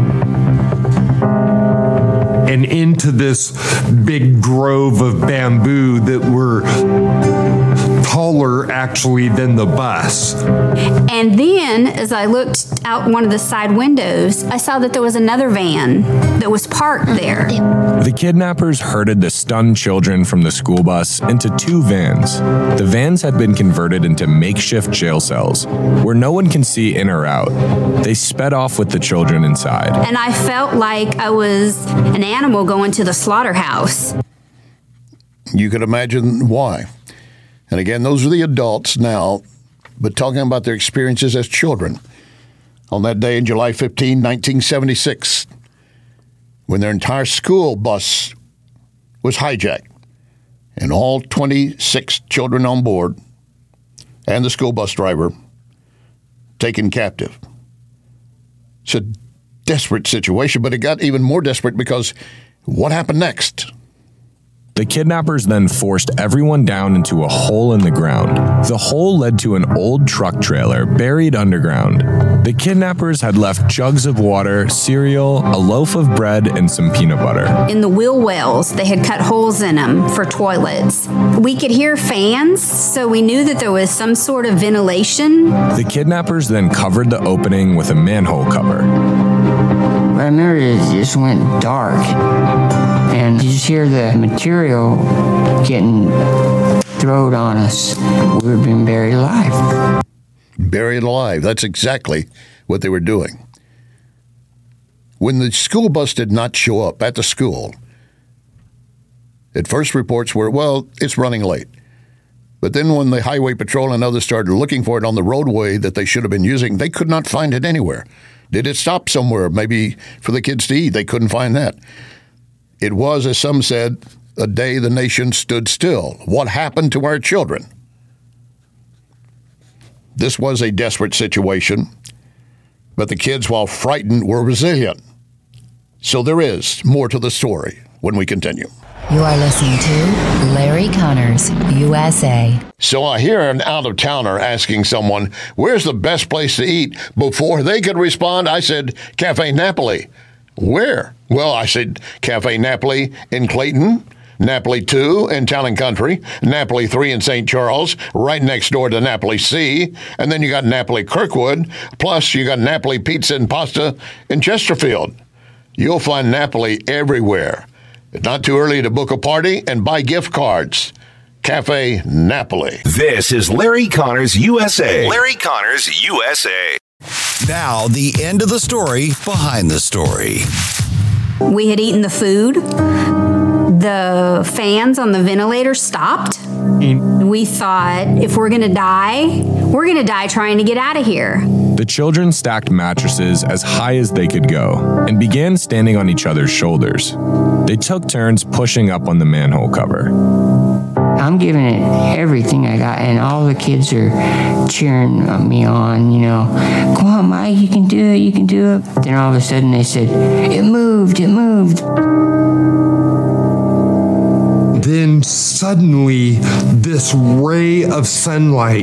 Speaker 22: And into this big grove of bamboo that were taller actually than the bus.
Speaker 20: And then, as I looked out one of the side windows, I saw that there was another van that was parked there.
Speaker 19: The kidnappers herded the stunned children from the school bus into two vans. The vans had been converted into makeshift jail cells where no one can see in or out. They sped off with the children inside.
Speaker 20: And I felt like I was an animal going to the slaughterhouse.
Speaker 7: You could imagine why. And again, those are the adults now, but talking about their experiences as children. On that day in July fifteenth, nineteen seventy-six, when their entire school bus was hijacked and all twenty-six children on board and the school bus driver taken captive. It's a desperate situation, but it got even more desperate because what happened next?
Speaker 19: The kidnappers then forced everyone down into a hole in the ground. The hole led to an old truck trailer buried underground. The kidnappers had left jugs of water, cereal, a loaf of bread, and some peanut butter.
Speaker 20: In the wheel wells, they had cut holes in them for toilets. We could hear fans, so we knew that there was some sort of ventilation.
Speaker 19: The kidnappers then covered the opening with a manhole cover.
Speaker 1: I remember it just went dark. And you just hear the material getting thrown on us. We were being buried alive.
Speaker 7: Buried alive. That's exactly what they were doing. When the school bus did not show up at the school, at first reports were, well, it's running late. But then when the highway patrol and others started looking for it on the roadway that they should have been using, they could not find it anywhere. Did it stop somewhere, maybe for the kids to eat? They couldn't find that. It was, as some said, a day the nation stood still. What happened to our children? This was a desperate situation, but the kids, while frightened, were resilient. So there is more to the story when we continue.
Speaker 12: You are listening to Larry Connors, U S A.
Speaker 7: So I hear an out-of-towner asking someone, where's the best place to eat? Before they could respond, I said, Cafe Napoli. Where? Well, I said, Cafe Napoli in Clayton, Napoli two in Town and Country, Napoli three in Saint Charles, right next door to Napoli C, and then you got Napoli Kirkwood, plus you got Napoli Pizza and Pasta in Chesterfield. You'll find Napoli everywhere. It's not too early to book a party and buy gift cards. Cafe Napoli.
Speaker 3: This is Larry Connors, U S A. Larry Connors, U S A.
Speaker 18: Now, the end of the story behind the story.
Speaker 20: We had eaten the food. The fans on the ventilator stopped. We thought, if we're going to die, we're going to die trying to get out of here.
Speaker 19: The children stacked mattresses as high as they could go and began standing on each other's shoulders. They took turns pushing up on the manhole cover.
Speaker 1: I'm giving it everything I got, and all the kids are cheering me on, you know. Come on, Mike, you can do it, you can do it. Then all of a sudden they said, it moved, it moved.
Speaker 22: Then suddenly, this ray of sunlight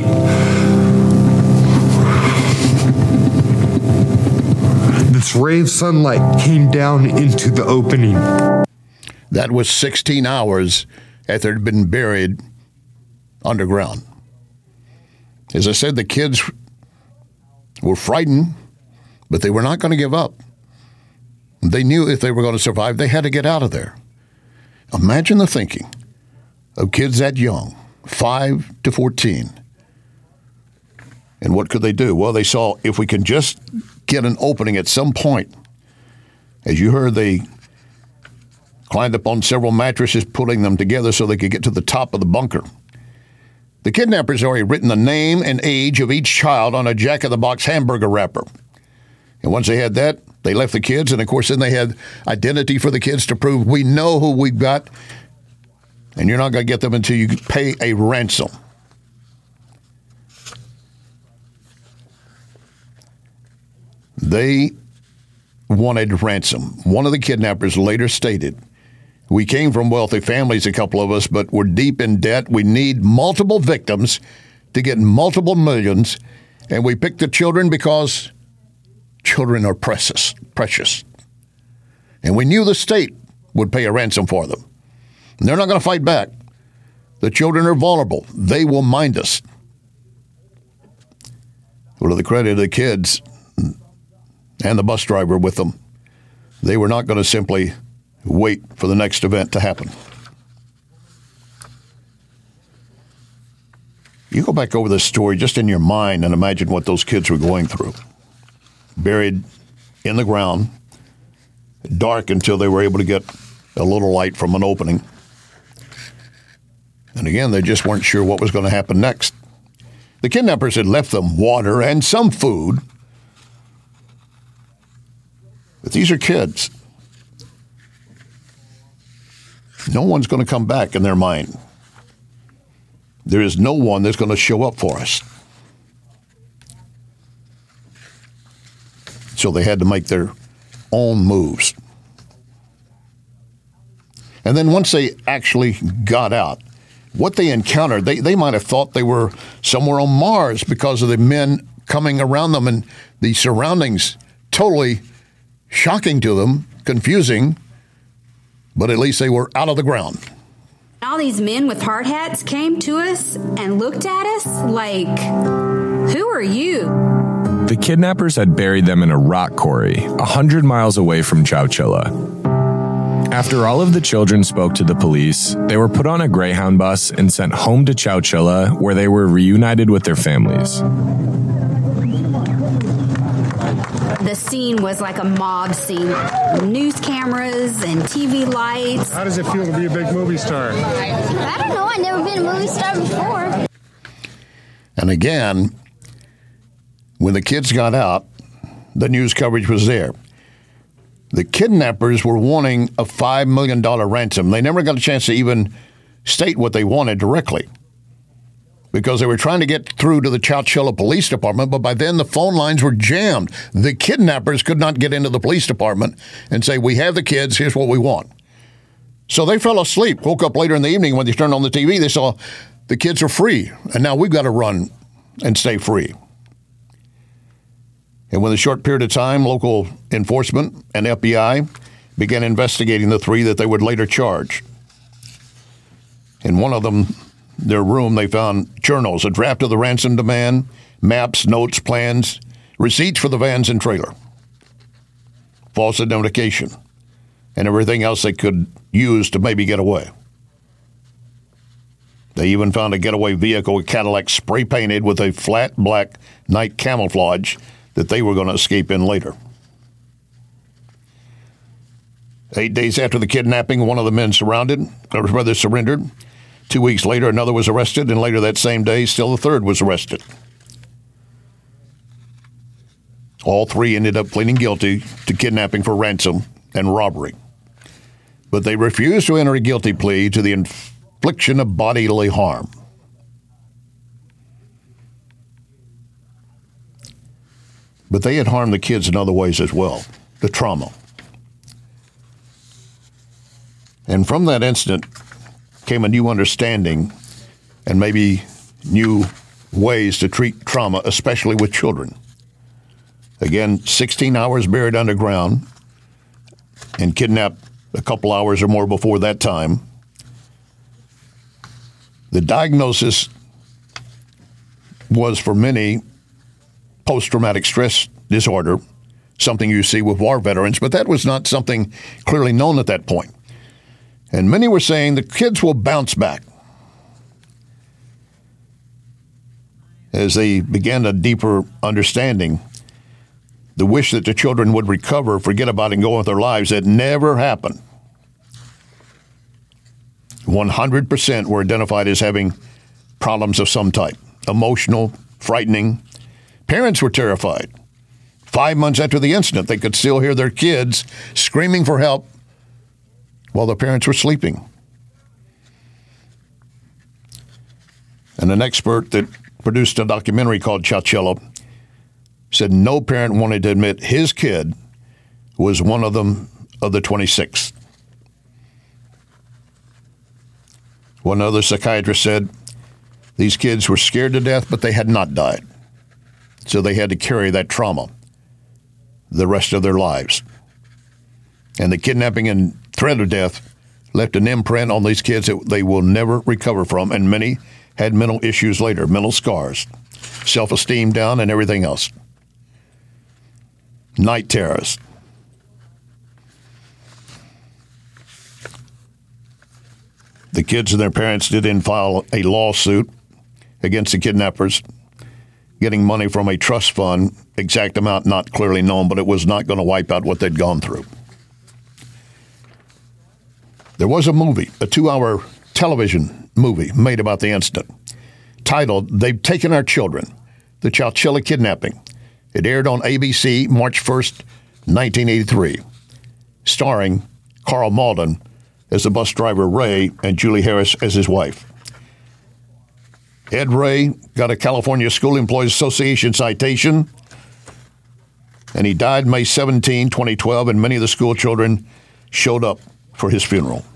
Speaker 22: this ray of sunlight came down into the opening.
Speaker 7: That was sixteen hours after it had been buried underground. As I said, the kids were frightened, but they were not going to give up. They knew if they were going to survive, they had to get out of there. Imagine the thinking of kids that young, five to fourteen. And what could they do? Well, they saw if we can just get an opening at some point. As you heard, they climbed up on several mattresses, putting them together so they could get to the top of the bunker. The kidnappers had already written the name and age of each child on a Jack-in-the-Box hamburger wrapper. And once they had that, They left the kids, and of course, then they had identity for the kids to prove we know who we've got, and you're not going to get them until you pay a ransom. They wanted ransom. One of the kidnappers later stated, "We came from wealthy families, a couple of us, but we're deep in debt. We need multiple victims to get multiple millions, and we picked the children because children are precious, precious. And we knew the state would pay a ransom for them. And they're not going to fight back. The children are vulnerable. They will mind us." Well, to the credit of the kids and the bus driver with them, they were not going to simply wait for the next event to happen. You go back over this story just in your mind and imagine what those kids were going through. Buried in the ground, dark until they were able to get a little light from an opening. And again, they just weren't sure what was going to happen next. The kidnappers had left them water and some food. But these are kids. No one's going to come back in their mind. There is no one that's going to show up for us. So they had to make their own moves. And then once they actually got out, what they encountered, they, they might have thought they were somewhere on Mars because of the men coming around them and the surroundings totally shocking to them, confusing, but at least they were out of the ground.
Speaker 20: All these men with hard hats came to us and looked at us like, "Who are you?"
Speaker 19: The kidnappers had buried them in a rock quarry, a hundred miles away from Chowchilla. After all of the children spoke to the police, they were put on a Greyhound bus and sent home to Chowchilla, where they were reunited with their families.
Speaker 20: The scene was like a mob scene. News cameras and T V lights.
Speaker 10: How does it feel to be a big movie star?
Speaker 2: I don't know. I've never been a movie star before.
Speaker 7: And again, when the kids got out, the news coverage was there. The kidnappers were wanting a five million dollars ransom. They never got a chance to even state what they wanted directly because they were trying to get through to the Chowchilla Police Department, but by then the phone lines were jammed. The kidnappers could not get into the police department and say, "We have the kids, here's what we want." So they fell asleep, woke up later in the evening. When they turned on the T V, they saw the kids are free, and now we've got to run and stay free. And within a short period of time, local enforcement and F B I began investigating the three that they would later charge. In one of them, their room, they found journals, a draft of the ransom demand, maps, notes, plans, receipts for the vans and trailer, false identification, and everything else they could use to maybe get away. They even found a getaway vehicle, a Cadillac spray painted with a flat black night camouflage that they were going to escape in later. Eight days after the kidnapping, one of the men surrounded, or rather surrendered. Two weeks later, another was arrested, and later that same day, still the third was arrested. All three ended up pleading guilty to kidnapping for ransom and robbery. But they refused to enter a guilty plea to the infliction of bodily harm. But they had harmed the kids in other ways as well, the trauma. And from that incident came a new understanding and maybe new ways to treat trauma, especially with children. Again, sixteen hours buried underground and kidnapped a couple hours or more before that time. The diagnosis was for many post-traumatic stress disorder, something you see with war veterans, but that was not something clearly known at that point. And many were saying the kids will bounce back. As they began a deeper understanding, the wish that the children would recover, forget about it, and go with their lives, that never happened. one hundred percent were identified as having problems of some type, emotional, frightening. Parents were terrified. Five months after the incident, they could still hear their kids screaming for help while their parents were sleeping. And an expert that produced a documentary called Chowchilla said no parent wanted to admit his kid was one of them of the twenty-six. One other psychiatrist said these kids were scared to death, but they had not died. So they had to carry that trauma the rest of their lives. And the kidnapping and threat of death left an imprint on these kids that they will never recover from, and many had mental issues later, mental scars, self-esteem down, and everything else. Night terrors. The kids and their parents did in file a lawsuit against the kidnappers, getting money from a trust fund, exact amount not clearly known, but it was not going to wipe out what they'd gone through. There was a movie, a two-hour television movie made about the incident, titled They've Taken Our Children, the Chowchilla Kidnapping. It aired on A B C March first, nineteen eighty-three, starring Carl Malden as the bus driver Ray and Julie Harris as his wife. Ed Ray got a California School Employees Association citation, and he died May seventeenth, twenty twelve, and many of the school children showed up for his funeral.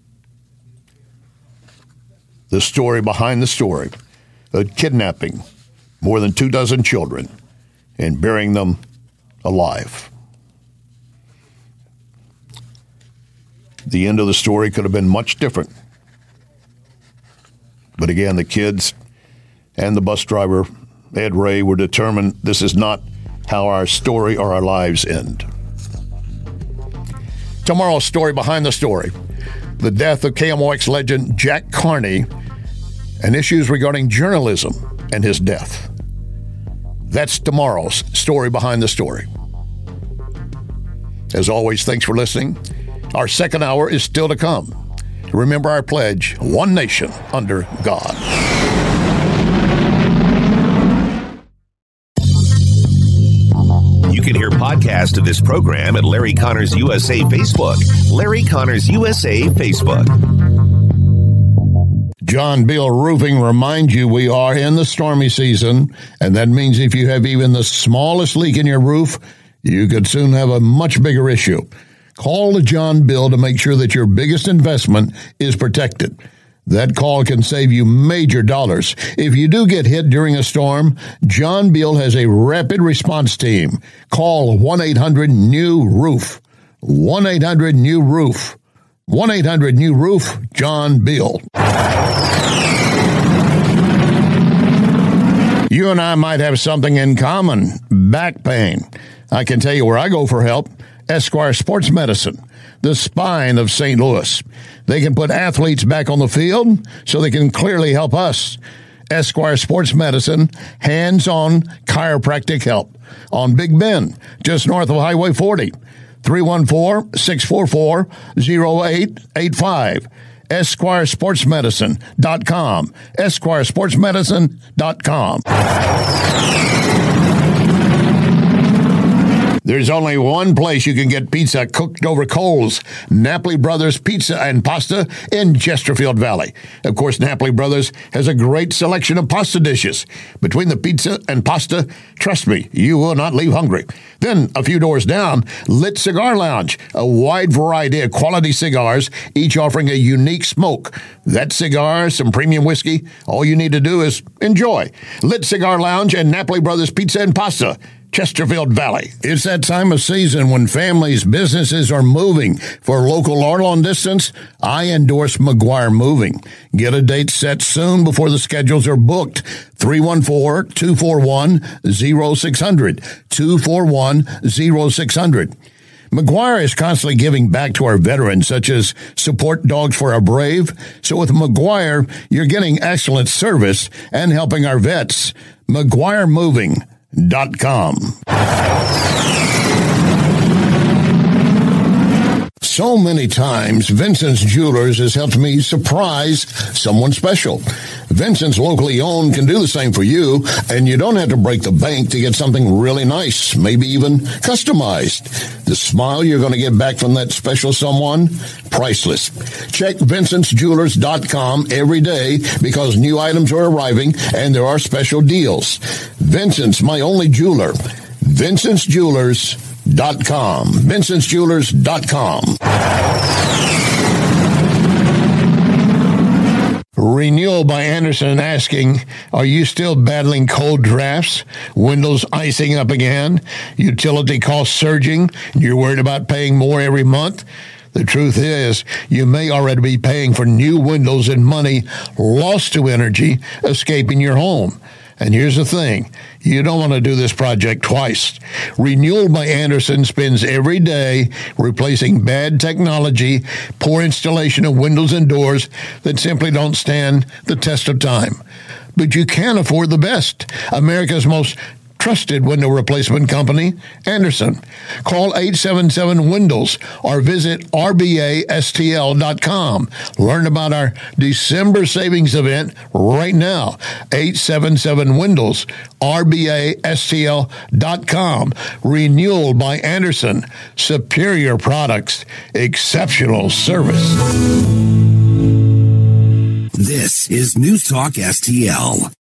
Speaker 7: The story behind the story of kidnapping more than two dozen children and burying them alive. The end of the story could have been much different. But again, the kids and the bus driver, Ed Ray, were determined this is not how our story or our lives end. Tomorrow's story behind the story, the death of K M O X legend Jack Carney and issues regarding journalism and his death. That's tomorrow's story behind the story. As always, thanks for listening. Our second hour is still to come. Remember our pledge, one nation under God.
Speaker 3: You can hear podcasts of this program at Larry Connors U S A Facebook. Larry Connors U S A Facebook.
Speaker 7: John Beal Roofing reminds you we are in the stormy season, and that means if you have even the smallest leak in your roof, you could soon have a much bigger issue. Call John Beal to make sure that your biggest investment is protected. That call can save you major dollars. If you do get hit during a storm, John Beal has a rapid response team. Call one eight hundred new roof. one eight hundred new roof. one eight hundred new roof, John Beal. You and I might have something in common, back pain. I can tell you where I go for help. Esquire Sports Medicine, the spine of Saint Louis. They can put athletes back on the field so they can clearly help us. Esquire Sports Medicine, hands-on chiropractic help on Big Bend, just north of Highway forty. three one four, six four four, zero eight eight five. Esquire Sports Medicine dot com. Esquire Sports Medicine dot com. There's only one place you can get pizza cooked over coals. Napoli Brothers Pizza and Pasta in Chesterfield Valley. Of course, Napoli Brothers has a great selection of pasta dishes. Between the pizza and pasta, trust me, you will not leave hungry. Then, a few doors down, Lit Cigar Lounge, a wide variety of quality cigars, each offering a unique smoke. That cigar, some premium whiskey, all you need to do is enjoy. Lit Cigar Lounge and Napoli Brothers Pizza and Pasta, Chesterfield Valley. It's that time of season when families, businesses are moving. For local or long distance, I endorse McGuire Moving. Get a date set soon before the schedules are booked. three one four, two four one, zero six zero zero. two four one, zero six zero zero. McGuire is constantly giving back to our veterans, such as support dogs for our brave. So with McGuire, you're getting excellent service and helping our vets. McGuire Moving. Dot com. So many times, Vincent's Jewelers has helped me surprise someone special. Vincent's locally owned can do the same for you, and you don't have to break the bank to get something really nice, maybe even customized. The smile you're going to get back from that special someone, priceless. Check Vincent's Jewelers dot com every day because new items are arriving and there are special deals. Vincent's, my only jeweler. Vincent's Jewelers dot com. Vincent's Jewelers dot com. Renewal by Andersen asking, are you still battling cold drafts? Windows icing up again? Utility costs surging? You're worried about paying more every month? The truth is, you may already be paying for new windows and money lost to energy escaping your home. And here's the thing, you don't want to do this project twice. Renewal by Andersen spends every day replacing bad technology, poor installation of windows and doors that simply don't stand the test of time. But you can afford the best. America's most trusted window replacement company, Andersen. Call eight seven seven Windows or visit R B A S T L dot com. Learn about our December savings event right now. eight seven seven Windows, R B A S T L dot com. Renewal by Andersen. Superior products, exceptional service.
Speaker 13: This is News Talk S T L.